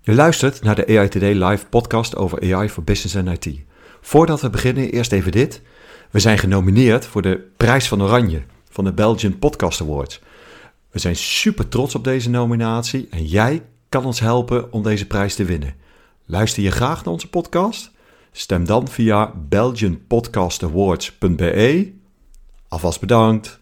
Je luistert naar de AI Today live podcast over AI voor business en IT. Voordat we beginnen, eerst even dit. We zijn genomineerd voor de Prijs van Oranje van de Belgian Podcast Awards. We zijn super trots op deze nominatie en jij kan ons helpen om deze prijs te winnen. Luister je graag naar onze podcast? Stem dan via belgianpodcastawards.be. Alvast bedankt.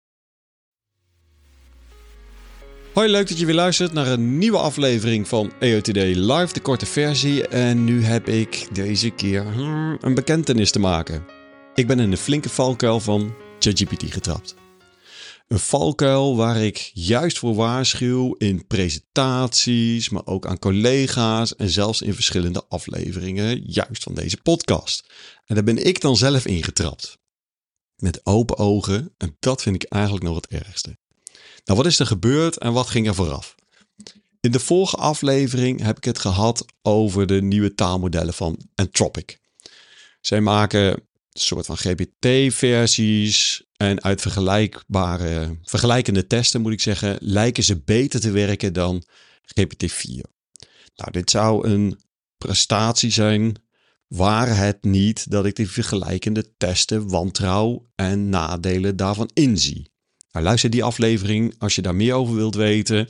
Hoi, leuk dat je weer luistert naar een nieuwe aflevering van AI Today Live, de korte versie. En nu heb ik deze keer een bekentenis te maken. Ik ben in een flinke valkuil van ChatGPT getrapt. Een valkuil waar ik juist voor waarschuw in presentaties, maar ook aan collega's en zelfs in verschillende afleveringen juist van deze podcast. En daar ben ik dan zelf ingetrapt. Met open ogen, en dat vind ik eigenlijk nog het ergste. Nou, wat is er gebeurd en wat ging er vooraf? In de vorige aflevering heb ik het gehad over de nieuwe taalmodellen van Anthropic. Zij maken een soort van GPT-versies en uit vergelijkende testen, moet ik zeggen, lijken ze beter te werken dan GPT-4. Nou, dit zou een prestatie zijn, waar het niet dat ik de vergelijkende testen wantrouw en nadelen daarvan inzie. Nou, luister die aflevering als je daar meer over wilt weten.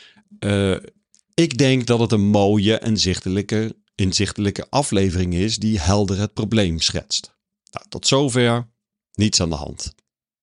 Ik denk dat het een mooie en inzichtelijke aflevering is die helder het probleem schetst. Nou, tot zover, niets aan de hand.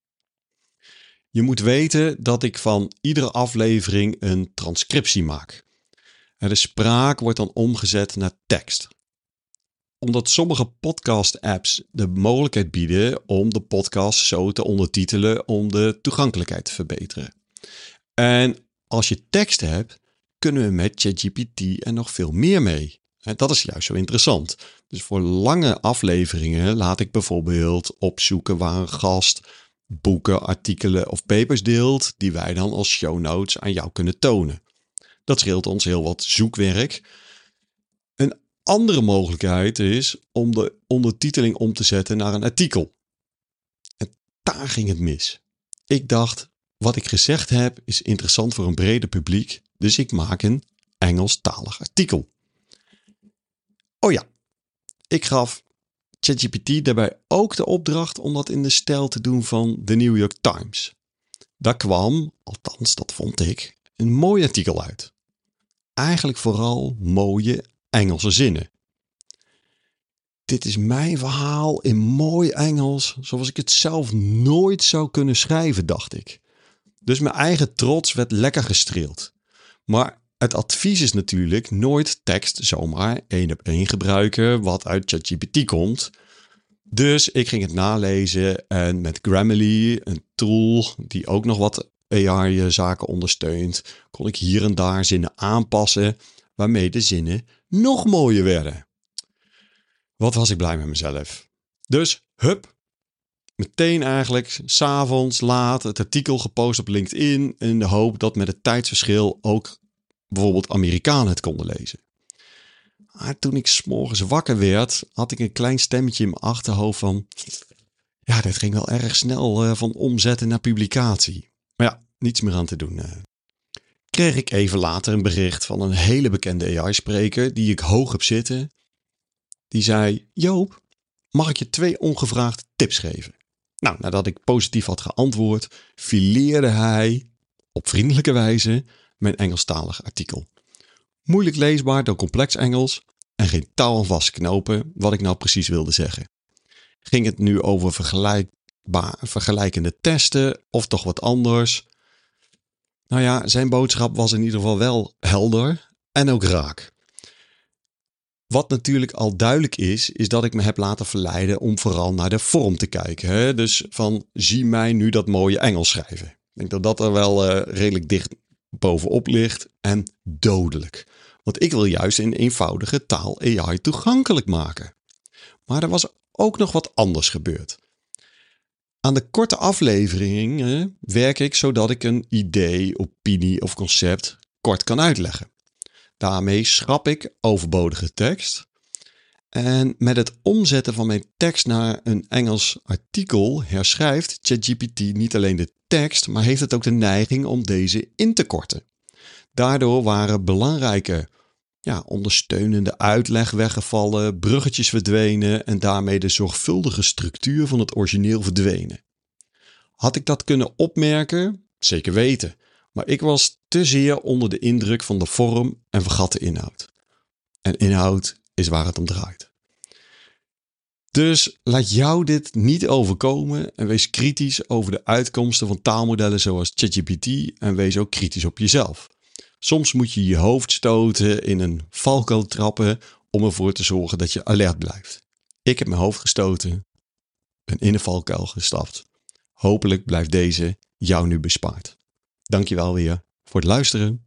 Je moet weten dat ik van iedere aflevering een transcriptie maak. De spraak wordt dan omgezet naar tekst. Omdat sommige podcast-apps de mogelijkheid bieden om de podcast zo te ondertitelen om de toegankelijkheid te verbeteren. En als je tekst hebt, kunnen we met ChatGPT er nog veel meer mee. En dat is juist zo interessant. Dus voor lange afleveringen laat ik bijvoorbeeld opzoeken waar een gast boeken, artikelen of papers deelt die wij dan als show notes aan jou kunnen tonen. Dat scheelt ons heel wat zoekwerk. Een andere mogelijkheid is om de ondertiteling om te zetten naar een artikel. En daar ging het mis. Ik dacht, wat ik gezegd heb is interessant voor een breder publiek, dus ik maak een Engelstalig artikel. Oh ja, ik gaf ChatGPT daarbij ook de opdracht om dat in de stijl te doen van de New York Times. Daar kwam, althans dat vond ik, een mooi artikel uit. Eigenlijk vooral mooie Engelse zinnen. Dit is mijn verhaal in mooi Engels, zoals ik het zelf nooit zou kunnen schrijven, dacht ik. Dus mijn eigen trots werd lekker gestreeld. Maar het advies is natuurlijk nooit tekst zomaar 1-op-1 gebruiken wat uit ChatGPT komt. Dus ik ging het nalezen en met Grammarly, een tool die ook nog wat AI-zaken ondersteunt, kon ik hier en daar zinnen aanpassen waarmee de zinnen nog mooier werden. Wat was ik blij met mezelf. Dus, meteen eigenlijk, 's avonds laat het artikel gepost op LinkedIn in de hoop dat met het tijdsverschil ook bijvoorbeeld Amerikanen het konden lezen. Maar toen ik 's morgens wakker werd, had ik een klein stemmetje in mijn achterhoofd van, ja, dit ging wel erg snel van omzetten naar publicatie. Maar ja, niets meer aan te doen. Kreeg ik even later een bericht van een hele bekende AI-spreker die ik hoog heb zitten. Die zei, Joop, mag ik je 2 ongevraagde tips geven? Nou, nadat ik positief had geantwoord, fileerde hij op vriendelijke wijze mijn Engelstalig artikel. Moeilijk leesbaar door complex Engels en geen touw aan vastknopen wat ik nou precies wilde zeggen. Ging het nu over vergelijkende testen of toch wat anders? Nou ja, zijn boodschap was in ieder geval wel helder en ook raak. Wat natuurlijk al duidelijk is dat ik me heb laten verleiden om vooral naar de vorm te kijken. Hè? Dus van, zie mij nu dat mooie Engels schrijven. Ik denk dat dat er wel redelijk dicht bovenop ligt en dodelijk. Want ik wil juist in eenvoudige taal AI toegankelijk maken. Maar er was ook nog wat anders gebeurd. Aan de korte afleveringen werk ik zodat ik een idee, opinie of concept kort kan uitleggen. Daarmee schrap ik overbodige tekst. En met het omzetten van mijn tekst naar een Engels artikel herschrijft ChatGPT niet alleen de tekst, maar heeft het ook de neiging om deze in te korten. Daardoor waren belangrijke ondersteunende uitleg weggevallen, bruggetjes verdwenen en daarmee de zorgvuldige structuur van het origineel verdwenen. Had ik dat kunnen opmerken? Zeker weten. Maar ik was te zeer onder de indruk van de vorm en vergat de inhoud. En inhoud is waar het om draait. Dus laat jou dit niet overkomen en wees kritisch over de uitkomsten van taalmodellen zoals ChatGPT en wees ook kritisch op jezelf. Soms moet je je hoofd stoten, in een valkuil trappen om ervoor te zorgen dat je alert blijft. Ik heb mijn hoofd gestoten en in een valkuil gestapt. Hopelijk blijft deze jou nu bespaard. Dankjewel weer voor het luisteren.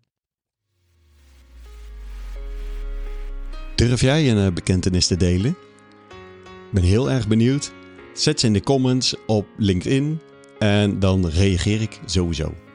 Durf jij een bekentenis te delen? Ik ben heel erg benieuwd. Zet ze in de comments op LinkedIn en dan reageer ik sowieso.